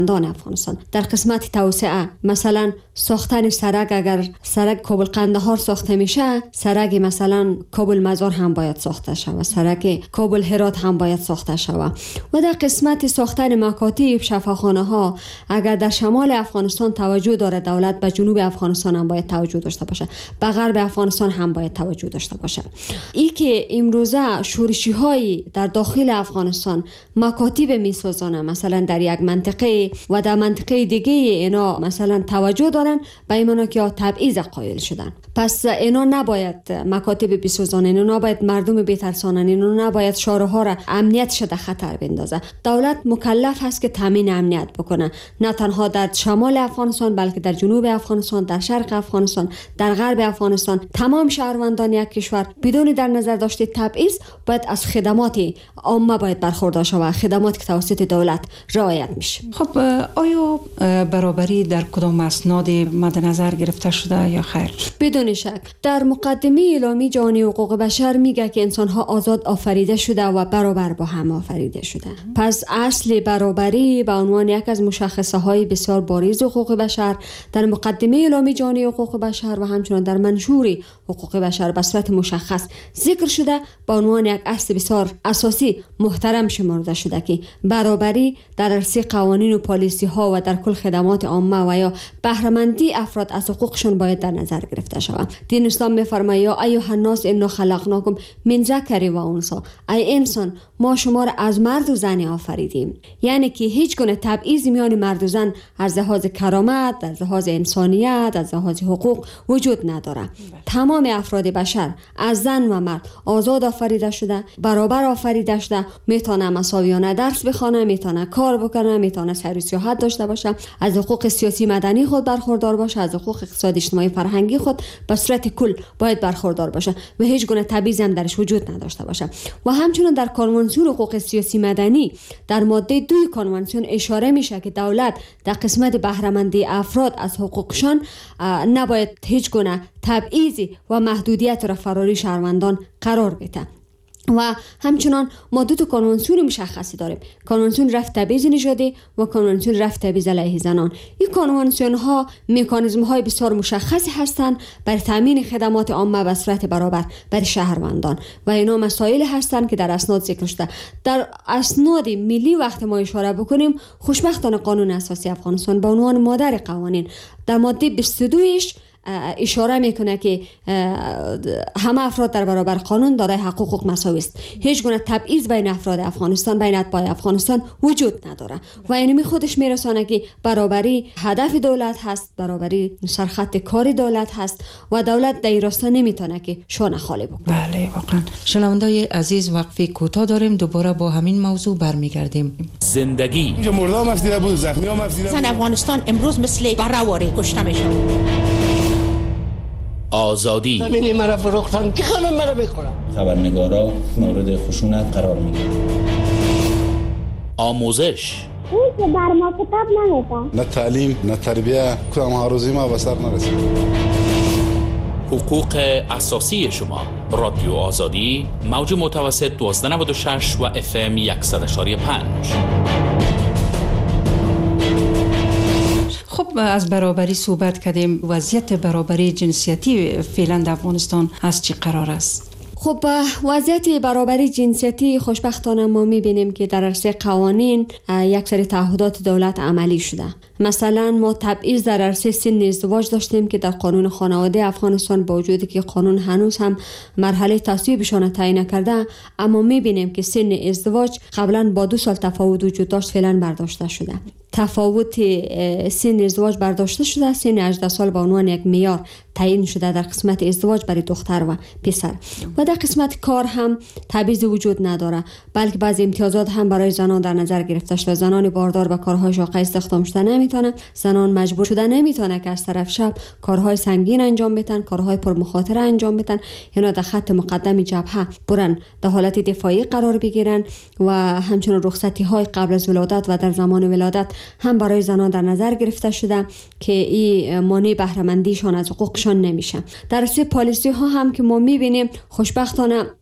شهروندان افغانستان. در قسمت توسعه مثلا ساختن سرک، اگر سرک کابل قندهار ساخته میشه، سرک مثلا کابل مزار هم باید ساخته شود، سرک کابل هرات هم باید ساخته شود. و در قسمت ساختن مکاتب، شفاخانه ها، اگر در شمال افغانستان توجه داره دولت، به جنوب افغانستان هم باید توجه داشته باشه، به غرب افغانستان هم باید توجه داشته باشه. ای که امروزه شورشی های در داخل افغانستان مکاتب میسازانه، مثلا در یک منطقه و در منطقه دیگه اینا مثلا توجه دارن، به اینا که تبعیض قائل شدن. پس اینا نباید مکاتب بسازانه، اینا نباید مردم بترسانن، اینا نباید شهرها را امنیت شده خطر بندازه. دولت مکلف هست که تامین امنیت بکنه، نه تنها در شمال افغانستان بلکه در جنوب افغانستان، در شرق افغانستان، در غرب افغانستان. تمام شهروندان یک کشور بدون در نظر داشته تبعیض باید از خدمات عامه باید برخوردار شود، خدمات که توسط دولت رعایت میشه. خب آیا برابری در کدام اسناد مد نظر گرفته شده یا خیر؟ بدون شک در مقدمه اعلامیه جهانی حقوق بشر میگه که انسان‌ها آزاد آفریده شده و برابر با هم آفریده شده. پس اصل برابری به عنوان یک از مشخصه‌های بسیار بارز حقوق بشر در مقدمه اعلامیه جهانی حقوق بشر و همچنین در منشور حقوق بشر به صورت مشخص ذکر شده، به عنوان یک اصل بسیار اساسی محترم شمرده شده که برابری در عرصه قوانین و پالیسی ها و در کل خدمات عامه و یا بهره‌مندی افراد از حقوقشون باید در نظر گرفته شود. دین اسلام می‌فرماید یا ایها الناس انا خلقناکم من ذکر و انثی، ای انسان ما شما را از مرد و زن آفریدیم. یعنی که هیچ گونه تبعیض میان مرد و زن از لحاظ کرامت، از لحاظ انسانیت، از لحاظ حقوق وجود نداره. تمام افراد بشر از زن و مرد آزاد آفریده شده، برابر آفریده شده، میتونه مساویانه درس بخونه، میتونه کار بکنه، میتونه سیر و سیاحت داشته باشه، از حقوق سیاسی مدنی خود برخوردار باشه، از حقوق اقتصادی اجتماعی فرهنگی خود به صورت کل باید برخوردار باشه و هیچ گونه تبعیض هم درش وجود نداشته باشه. و همچنین در کنوانسیون حقوق سیاسی مدنی در ماده 2 کنوانسیون اشاره میشه که دولت در قسمت بهره‌مندی افراد از حقوقشان نباید هیچ گونه تبعیضی و محدودیت را فراری شهروندان قرار بده. و همچنان ما دو تا کنوانسیون مشخصی داریم، کنوانسیون رفع تبعیض نژادی و کنوانسیون رفع تبعیض علیه زنان. این کنوانسیون ها مکانیزم های بسیار مشخصی هستند برای تامین خدمات عامه به صورت برابر برای شهروندان و اینا مسائل هستند که در اسناد ذکر شده. در اسناد ملی وقت ما اشاره بکنیم، خوشبختانه قانون اساسی افغانستان به عنوان مادر قوانین در ماده 22ش اشاره میکنه که همه افراد در برابر قانون دارای حقوق مساوی است. هیچ گونه تبعیض بین افراد افغانستان، بین اتباع افغانستان وجود نداره و اینمی خودش میرسانه که برابری هدف دولت هست، برابری سرخط کار دولت هست و دولت در این راستا نمیتونه که شانه خالی بکنه. بله واقعا. شنوندای عزیز وقفه کوتاه داریم، دوباره با همین موضوع برمیگردیم. زندگی مردم افسیده بود، زخمی هم افسیده بود. افغانستان امروز مثل برآوری کشته میشه. آزادی زمینی مرا فروختن که همه مرا بخورن. خبرنگارا مورد خشونت قرار میگیرن. آموزش که بر ما کتاب نمیدن، نه تعلیم نه تربیه، کدام هروزی ما به سر نرسید. حقوق اساسی شما. رادیو آزادی، موج متوسط 1296 و FM 100.5. خب از برابری صحبت کردیم. وضعیت برابری جنسیتی فعلا در افغانستان از چی قرار است؟ خب وضعیت برابری جنسیتی خوشبختانه ما میبینیم که در عرصه قوانین یک سری تعهدات دولت عملی شده. مثلا ما تبعیض در عرصه سن ازدواج داشتیم که در قانون خانواده افغانستان با وجودی که قانون هنوز هم مرحله تصویبشان تعیین نکرده، اما میبینیم که سن ازدواج قبلا با 2 سال تفاوت وجود داشت، فعلا برداشته شده. تفاوت سن ازدواج برداشته شده، سن 18 سال به عنوان یک معیار تعیین شده در قسمت ازدواج برای دختر و پسر. و در قسمت کار هم تبعیض وجود نداره، بلکه بعضی امتیازات هم برای زنان در نظر گرفته شده. زنان باردار به کارهای شاقه استخدام شده نمیتونه، زنان مجبور شده نمیتونه که از طرف شب کارهای سنگین انجام بدن، کارهای پرمخاطره انجام بدن، یعنی در خط مقدم جبهه برن در حالت دفاعی قرار بگیرن. و همچنین رخصتی های قبل از ولادت و در زمان ولادت هم برای زنان در نظر گرفته شده که این مانع بهره مندیشان از حقوقشان نمیشه. در راسته پالیسی ها هم که ما میبینیم خوشبختانه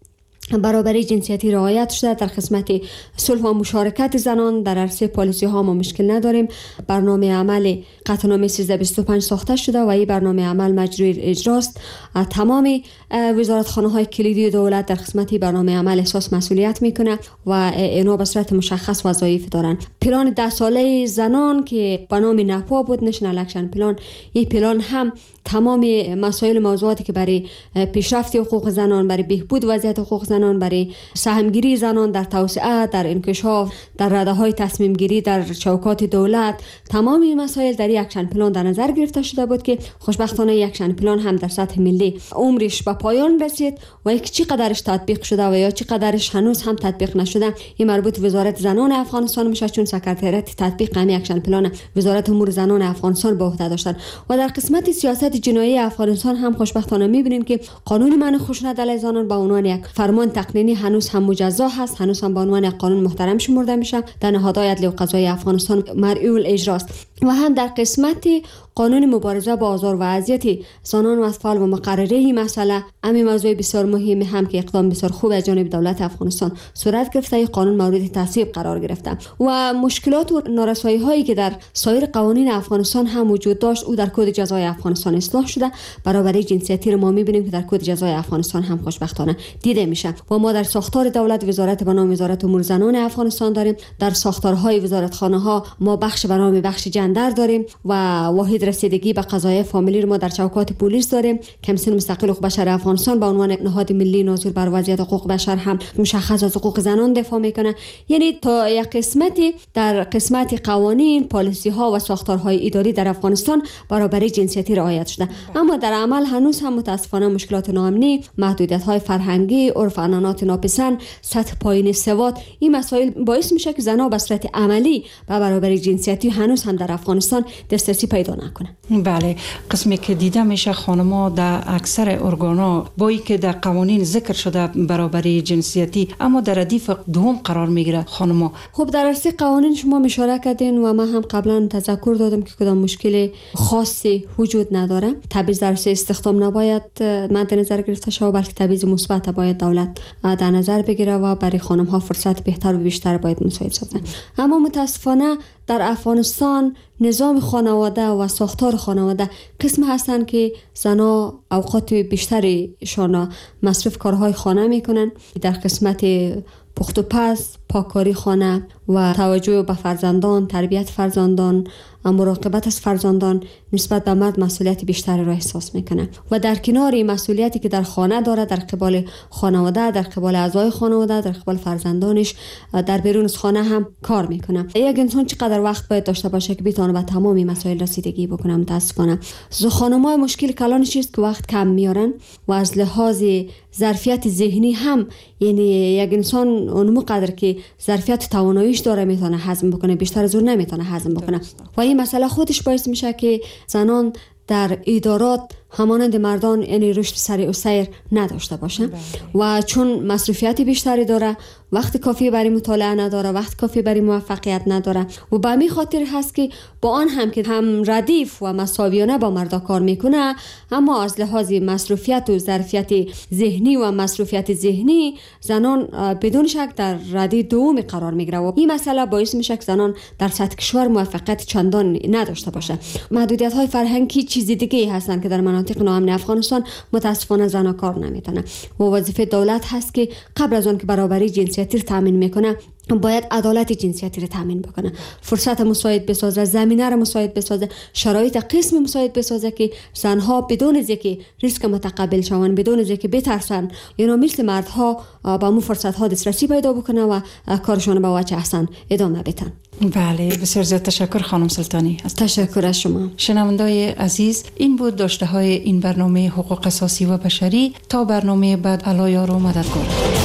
برابری جنسیتی رعایت شده. در قسمت صلح و مشارکت زنان در عرصه پالیسی ها ما مشکل نداریم. برنامه عمل قطعنامه 1325 ساخته شده و این برنامه عمل مجروی اجراست. تمام وزارتخانه های کلیدی دولت در قسمت برنامه عمل احساس مسئولیت میکنه و اینا به صورت مشخص وظایف دارن. پلان 10 ساله زنان که به نام نپا بود، نشنال اکشن پلان، این پلان هم تمام مسائل موضوعاتی که برای پیشرفت حقوق زنان، برای بهبود وضعیت حقوق زنان، برای سهمگیری زنان در توسعه، در انکشاف، در رده‌های تصمیم گیری در چوکات دولت، تمام این مسائل در یک اکشن پلان در نظر گرفته شده بود که خوشبختانه یک اکشن پلان هم در سطح ملی عمرش به پایان رسید و یک چقدرش تطبیق شده و یا چقدرش هنوز هم تطبیق نشده این مربوط وزارت زنان افغانستان میشه، چون سکرتریات تطبیق همین اکشن پلان وزارت امور زنان افغانستان به عهده داشتن. و در قسمت سیاست جنایی افغانستان هم خوشبختانه میبینیم که قانون منع خشونت علیه زنان به عنوان یک فرمان تقنینی هنوز هم مجزا هست، هنوز هم به عنوان یک قانون محترم شمرده میشه، در نهادهای عدلی و قضایی افغانستان مرئی الاجراست. و هم در قسمت قانون مبارزه با آزار و اذیت زنان و اطفال و مقرره این مسئله، همین موضوع بسیار مهمی هم که اقدام بسیار خوب از جانب دولت افغانستان صورت گرفته، این قانون مورد تصویب قرار گرفته و مشکلات و نارسایی هایی که در سایر قوانین افغانستان هم وجود داشت او در کد جزای افغانستان اصلاح شده. برابری جنسیتی رو ما میبینیم که در کد جزای افغانستان هم خوشبختانه دیده میشه و ما در ساختار دولت وزارت به نام وزارت امور زنان افغانستان داریم. در ساختارهای وزارتخانه ها ما بخش به نام بخش جندر داریم و واحد رسیدگی به قضایای فامیلی رو ما در چوکات پلیس داریم. کمیسیون مستقل حقوق بشر افغانستان به عنوان نهاد ملی ناظر بر وضعیت حقوق بشر هم مشخص از حقوق زنان دفاع میکنه. یعنی تا یک قسمتی در قسمت قوانین، پالیسی ها و ساختارهای اداری در افغانستان برابری جنسیتی رعایت شده، اما در عمل هنوز هم متاسفانه مشکلات ناامنی، محدودیت های فرهنگی، عرف عنعنات ناپسند، سطح پایین سواد، این مسائل باعث میشه که زنها به صورت عملی به برابری جنسیتی هنوز هم در افغانستان دسترسی پیدا نکنه. بله، قسمی که دیده میشه خانم‌ها در اکثر ارگانا با اینکه در قوانین ذکر شده برابری جنسیتی، اما در ردیف دوم قرار میگیره خانم‌ها. خب در عرصه قوانین شما اشاره کردین و من هم قبلا تذکر دادم که کدام مشکل خاصی وجود نداره. تبعیض در عرصه استخدام نباید مد نظر گرفته شود، بلکه تبعیض مثبت باید دولت در نظر بگیره و برای خانم‌ها فرصت بهتر و بیشتر باید مساعد سازه. اما متاسفانه در افغانستان نظام خانواده و ساختار خانواده قسم هستند که زنها اوقات بیشتریشان مصرف کارهای خانه میکنن. در قسمت پخت و پز، پاککاری خانه و توجه به فرزندان، تربیت فرزندان، مراقبت از فرزندان نسبت به مرد مسئولیت بیشتری را احساس میکنه و در کنار این مسئولیتی که در خانه داره، در قبال خانواده، در قبال اعضای خانواده، در قبال فرزندانش، در بیرون از خانه هم کار میکنه. یک انسان چقدر وقت باید داشته باشه که بتونه به تمام این مسائل رسیدگی بکنه؟ متاسفانه خانم‌ها مشکل کلانش است که وقت کم میارن و از لحاظ ظرفیت ذهنی هم، یعنی یک انسان اون قدر که ظرفیت تواناییش داره میتونه هضم بکنه، بیشتر از اون نمیتونه هضم بکنه و این مسئله خودش باعث میشه که زنان در ادارات همانند مردان یعنی رشد سریع و سیر نداشته باشه و چون مصروفیت بیشتری داره، وقت کافی برای مطالعه نداره، وقت کافی برای موفقیت نداره و به همین خاطر هست که با آن هم که هم ردیف و مساویانه با مردا کار میکنه، اما از لحاظ مصروفیت و ظرفیت ذهنی و مصروفیت ذهنی زنان بدون شک در ردیف دوم قرار میگیره و این مسئله باعث میشه که زنان در سطح کشور موفقیت چندان نداشته باشه. محدودیت های فرهنگی چیز دیگه هستن که در مناطق ناامن افغانستان متاسفانه زنها کار نمیتونن و وظیفه دولت هست که قبل از اون که برابری جنسیتی رو تامین میکنه باید عدالت جنسیتی رو تامین بکنه، فرصت مساعد بسازه، زمینه رو مساعد بسازه، شرایط قسم مساعد بسازه که زنها بدون از اینکه ریسک متقبل شوند، بدون از اینکه بترسن، اینا مثل مردها با مو فرصت ها دسترسی پیدا بکنه و کارشون به وجه احسن ادامه بدن. بله، بسیار زیاد تشکر خانم سلطانی. تشکر از شما. شنوندای عزیز، این بود داشته های این برنامه حقوق اساسی و بشری. تا برنامه بعد، الله یار و مددگار.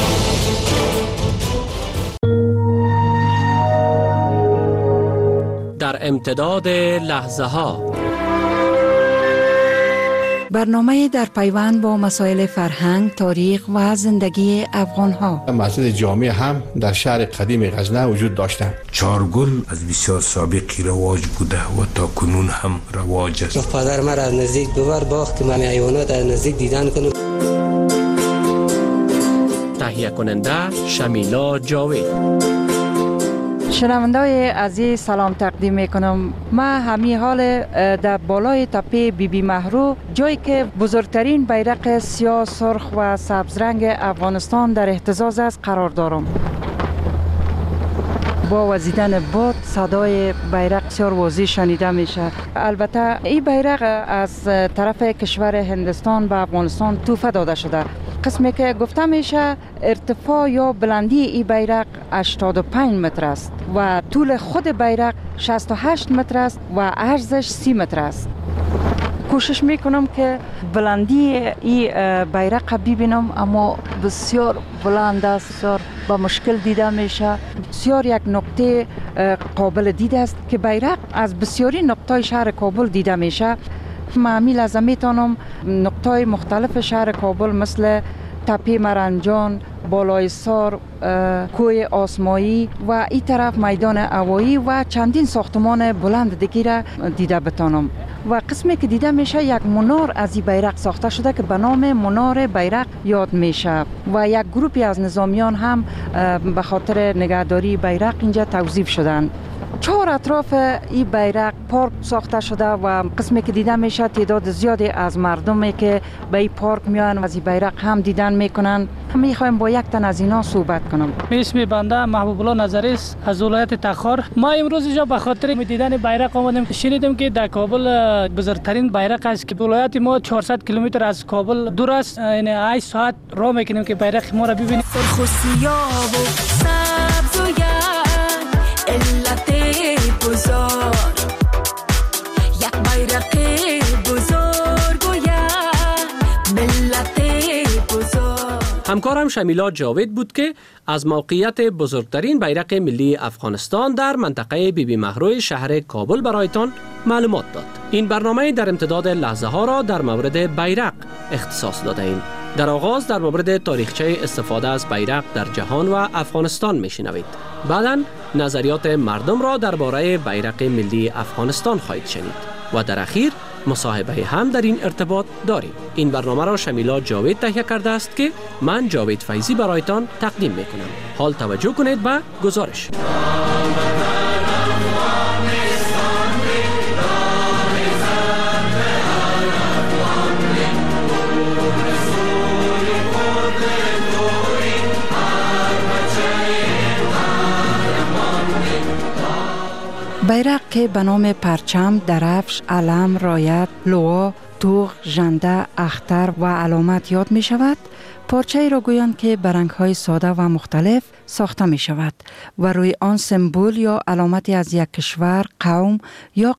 در امتداد لحظه ها، برنامه در پیوند با مسائل فرهنگ، تاریخ و زندگی افغان ها. مسجد جامع هم در شهر قدیم غزنه وجود داشتند. چارگل از بسیار سابقی رواج بوده و تا کنون هم رواج است. پدر من از نزدیک ببر باخت که من حیوانات از نزدیک دیدن کنم. تهیه کننده شمیلا جاوید. شنوندای عزیز سلام تقدیم میکنم. ما همی حال در بالای تپه بیبی مهرو، جایی که بزرگترین بیرق سیاه، سرخ و سبز رنگ افغانستان در اهتزاز است قرار دارم. با وزیدن باد صدای بیرق بسیار واضح شنیده میشه. البته این بیرق از طرف کشور هندوستان به افغانستان تحفه داده شده. قسمی که گفته میشه ارتفاع یا بلندی این بیرق 85 متر است و طول خود بیرق 68 متر است و عرضش 30 متر است. کوشش میکنم که بلندی این بیرق ببینم، اما بسیار بلند است، بسیار با مشکل دیده میشه. بسیار یک نقطه قابل دید است که بیرق از بسیاری نقطه شهر کابل دیده میشه. معمیل از میتونم نقطه مختلف شهر کابل مثل تپه مرنجان، بالای سار، کوه آسمایی و این طرف میدان هوایی و چندین ساختمان بلند دیگه را دیده بتانم. و قسمی که دیده میشه یک منار از این بیرق ساخته شده که به نام منار بیرق یاد میشه و یک گروپی از نظامیان هم به خاطر نگهداری بیرق اینجا توظیف شدن. 4 اطراف این بیرق پارک ساخته شده و قسمی که دیده میشه تعداد زیادی از مردمی که به این پارک میان و از این بیرق هم دیدن میکنن. میخوایم با یک تن از اینا صحبت کنم. اسم بنده محبوب الله نظری است از ولایت تخار. ما امروز اینجا به خاطر دیدن بیرق آمدیم. شنیدیم که در کابل بزرگترین بیرق است که ولایت ما 400 کیلومتر از کابل دور است. یعنی 8 ساعت راه میکنیم که بیرق ما را ببینیم. همکارم شمیلا جاوید بود که از موقعیت بزرگترین بیرق ملی افغانستان در منطقه بیبی مهرو شهر کابل برایتان معلومات داد. این برنامه در امتداد لحظه ها را در مورد بیرق اختصاص داده ایم. در آغاز در مورد تاریخچه استفاده از بیرق در جهان و افغانستان میشنوید. بعداً نظریات مردم را درباره بیرق ملی افغانستان خواهید شنید و در اخیر مصاحبه هم در این ارتباط داریم. این برنامه را شمیلا جاوید تهیه کرده است که من جاوید فیضی برایتان تقدیم میکنم. حال توجه کنید به گزارش. بیرق که به نام پرچم، درفش، علم، رایت، لوا، توغ، ژنده، اختر و علامت یاد می شود، پارچه ای را گویند که به رنگ‌های ساده و مختلف ساخته می شود و روی آن سمبول یا علامتی از یک کشور، قوم یا